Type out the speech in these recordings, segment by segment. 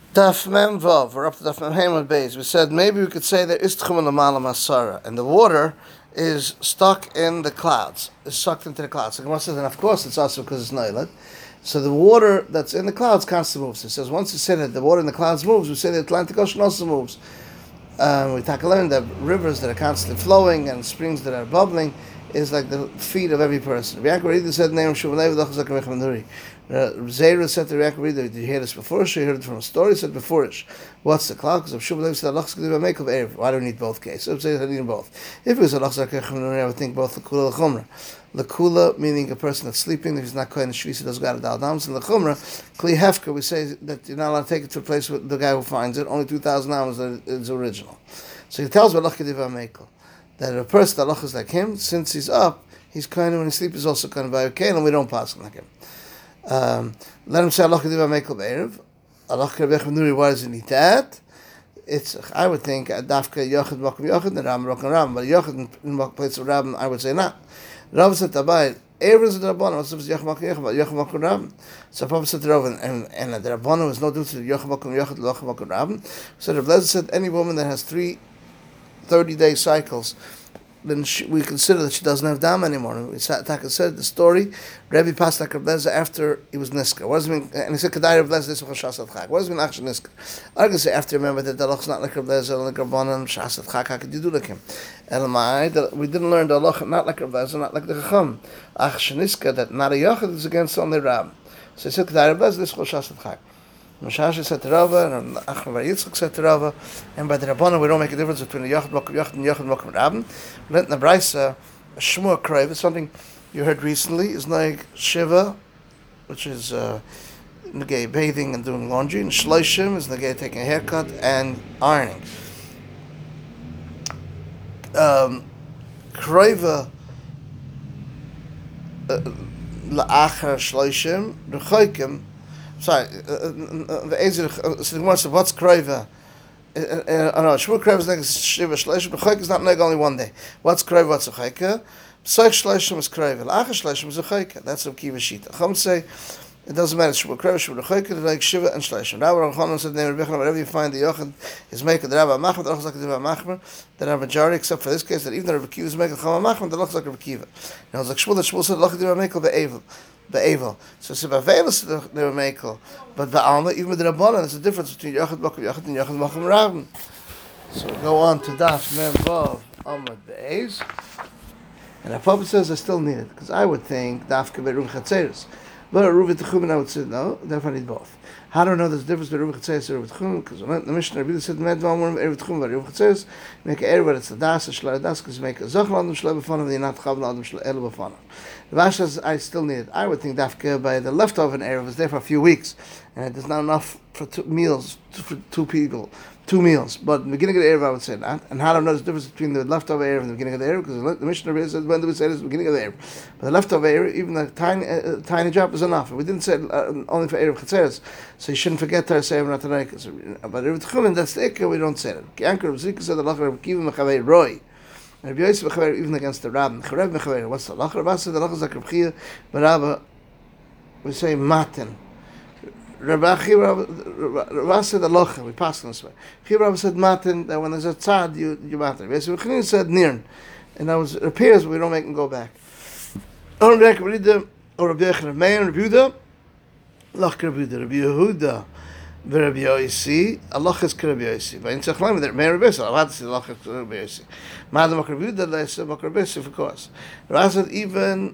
Daf Mem Vav, we're up to Daf Mem Hamad Beis. We said maybe we could say there is Tchum Lamala Masara, and the water is stuck in the clouds, is sucked into the clouds. So Gemara says, and of course it's also because it's Nailat. So the water that's in the clouds constantly moves. It says once you say that the water in the clouds moves, we say the Atlantic Ocean also moves. We talk about that rivers that are constantly flowing and springs that are bubbling is like the feet of every person. Yaakov said, "Name Zera said to Yaakov, did you hear this before? She heard it from a story. Said before it. What's the cloud? Because Shuvalev said, why do we need both cases? I need both. If it was a I would think both the kula and the chumrah. The kula meaning a person that's sleeping, if he's not kohen shvisa, does got a dal dams, and the chumrah kli hefka. We say that you're not allowed to take it to a place with the guy who finds it. Only 2,000 hours is original. So he tells me that a person that Allah is like him, since he's up, he's kind of when he sleeps is also kind of by okay, and we don't pass him like him. Let him say Allah Kediva Mekel Be'erev. Allah Kediva Nuri, why does he need that? It's, I would think, Dafka Yochid Mokum Yochid, and Ram Rokan Ram, but Yochid in the place of Ram, I would say not. Rav said Tabai, Erev is the Rabbanon, what's the Yochid Mokum Yochid, but Yochid Mokum Ram. So Papa said to Rav, and the Rabbanon was no due to Yochid Mokum Yochid, Yochid Mokum Ram. So Rav Lezer said, any woman that has 3 30-day cycles, then we consider that she doesn't have dam anymore. Taka said the story. Rebbe passed like Reb Lezer after he was nisker. What does it mean? And he said, "Kadai Reb Lezer this was Shasat Chag." What does it mean? Actually nisker. I can say after remember that the halach is not like Reb Lezer, like Rabbanan, Shasat Chag. How could you do like him? And we didn't learn the halach not like Reb Lezer, not like the Chacham. Ach sheniska that not a yachid is against only Rab. So he said, "Kadai Reb Lezer this was Shasat Chag." Mashashi said to Rava, and Achim Bar Yitzchak said to Rava, and by the Rabbanan we don't make a difference between the Yochid Mokum Yochid and Yochid Mokum Rabban. We learned in the Brisa, a Shmua Krayv, it's something you heard recently, is like Shiva, which is Nagay bathing and doing laundry, and Shloshim is Nagay taking a haircut and ironing. Krayva La'achar Shloshim, Rechoikim, sorry, the Ezer, so the Gemara said, what's Krayva? No, Shmur Krayva is like Shiva Shleishim, but Chayka is not like only one day. What's Krayva, what's a Chayka? P'sach Shleishim is Krayva, L'achar Shleishim is a Chayka. That's Rav Kiva Shita. Chum say, it doesn't matter, Shmur Krayva, Shmur Chayka, they're like Shiva and Shleishim. Rabbi Rav Chanan said, wherever you find the Yochid is making the Rabbi Machmer, the Loch is like the Rabbi Machmer, that are majority, except for this case, that even the Rabbi Kiva is making the Chama Machmer, the Loch is like Rabbi Kiva. Now it's like Shmuel said, Loch is the Rabbi Mekel Be'evel. Be'evel. So Sebavelis they were Mekel. But Ba'alma, even with the Rabbanan, there's a difference between Yochid Mokum Yochid and Yochid Mokum Rabban. So we go on to Daf Mem Vav Amud Be'ez. And our Papa says I still need it, because I would think Dafka Be'ruv Chatzeres. But a Ruv Techumen I would say no, therefore I need both. How do I know there's a difference between Ruv Chatzeres and Ruv Techumen? Because the Mishnah really said Medvam Morim Erev Techumen, but Ruv Chatzeres make an error where it's a das, a shla das, because you make a Zochel Adam Shla B'fanav, and you're not Chav Adam Shla El B'fanav. The Vash says I still need it. I would think Dafka by the leftover Erev was there for a few weeks, and there's not enough for 2 meals, for 2 people. 2 meals, but in the beginning of the Erev I would say that. And how do I know the difference between the leftover Erev and the beginning of the Erev? Because the Mishnah really says when do we say this at the beginning of the Erev? But the leftover Erev, even the tiny drop is enough. We didn't say only for Erev Chatzeres, so you shouldn't forget to say not tonight. But Erev Tchumen, that's the Ikka, we don't say that. Yankar Zika said the Lach Rav Kiva Mechavei Roy. And Rabbi Yosef Mechaver even against the Rab. Mecharev Mechaver, what's the Lach? Rav said the Lach is like Rav Chia, but Rabba, we say Maten. Rabbi Rabbi said alocha. We passed on this way. Rabbi said matin that when there's a tzad you matin. Rabbi Chanin said nirn, and that was it appears we don't make him go back. Or Rabbi Yehuda, or Rabbi Yechon, Meir, Rabbi Yehuda, Lach Rabbi Yehuda, Rabbi Yehuda, Rabbi Yosi, Allah is Rabbi Yosi. But in Tzachlam there Meir Rabbi Yosi. I want to say Allah is Rabbi Yosi. Madam Rabbi Yehuda, they said Rabbi Yosi of course. Rabbi said even.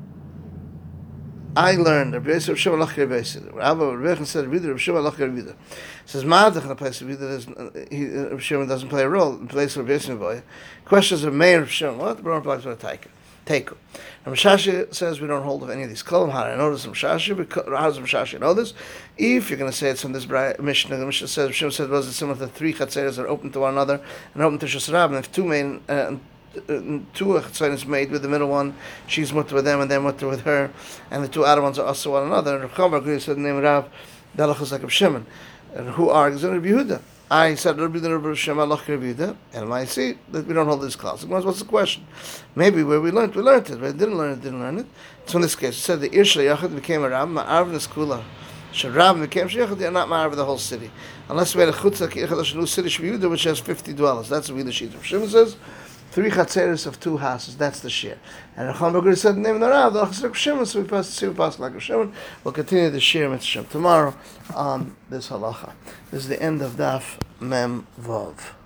I learned Rabbi Yosef Shema Lach Rabbi Yosef. Rabbi Rebbe said Rabbi Shema Lach Rabbi Yosef. Says Madach in a place Rabbi Shema doesn't play a role in place of Rabbi Yosef. Questions of Meir Rabbi Shema. What? The Baron applies to a Taika. Teiko. And Rashashi says we don't hold of any of these kolam. How do I know this from Rashashi? How does Rashashi know this? If you're going to say it's from this Mishnah, the Mishnah says Rabbi said was it similar to 3 chatzeres that are open to one another and open to Shasarab, and if 2 main 2 chatzeres made with the middle one, she's mutter with them and they're mutter with her, and the 2 outer ones are also one another. And Rav Chavar said the name of Rav Dalach is like Rav Shimon, and who argues in Rabbi Yehuda. I said Rabbi Shema Lach Rabbi Yehuda, and I see that we don't hold this class. What's the question? Maybe where we learned it. We didn't learn it. So in this case, it said the Irsha Yachid became a Ram, Ma'arv Neskula. Sharav Mekem Sheichad, you're not married with the whole city. Unless we had a Chutza Ki'echadash, a new city, Shvi which has 50 dwellers. That's what the Shita of Shimon says. 3 chatzeres of 2 houses, that's the share. And Rechon Bagur said, name the Rav, the Chutza Shimon, so we pass like Shimon. We'll continue the share Mitzvah tomorrow on this halacha. This is the end of Daf Mem Vav.